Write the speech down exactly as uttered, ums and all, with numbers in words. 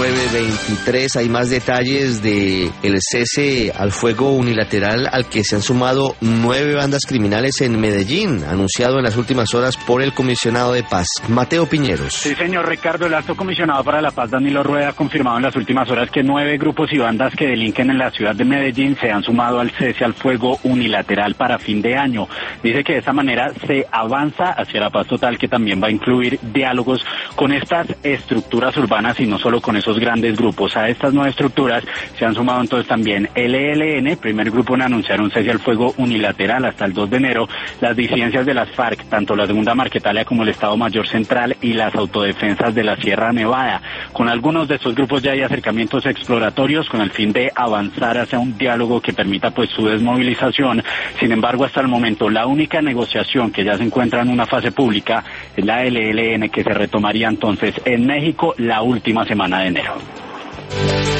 nueve veintitrés. Hay más detalles de el cese al fuego unilateral al que se han sumado nueve bandas criminales en Medellín, anunciado en las últimas horas por el comisionado de paz, Mateo Piñeros. Sí, señor Ricardo, el alto comisionado para la paz, Danilo Rueda, ha confirmado en las últimas horas que nueve grupos y bandas que delinquen en la ciudad de Medellín se han sumado al cese al fuego unilateral para fin de año. Dice que de esta manera se avanza hacia la paz total, que también va a incluir diálogos con estas estructuras urbanas y no solo con esos grandes grupos. A estas nuevas estructuras se han sumado entonces también L L N, primer grupo en anunciar un cese al fuego unilateral hasta el dos de enero, las disidencias de las FARC, tanto la Segunda Marquetalia como el Estado Mayor Central y las autodefensas de la Sierra Nevada. Con algunos de estos grupos ya hay acercamientos exploratorios con el fin de avanzar hacia un diálogo que permita pues su desmovilización. Sin embargo, hasta el momento la única negociación que ya se encuentra en una fase pública es la L L N, que se retomaría entonces en México la última semana de enero.